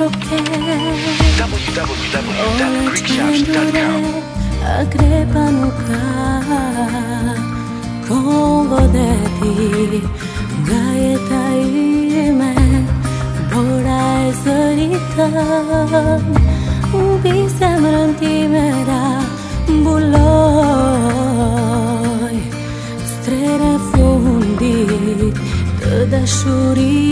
www.greekshouts.com. Agrepanuka Kongo dedi Gayetai me Borai sarita Bisamranti mera Buloi Strere fundit Tădășurii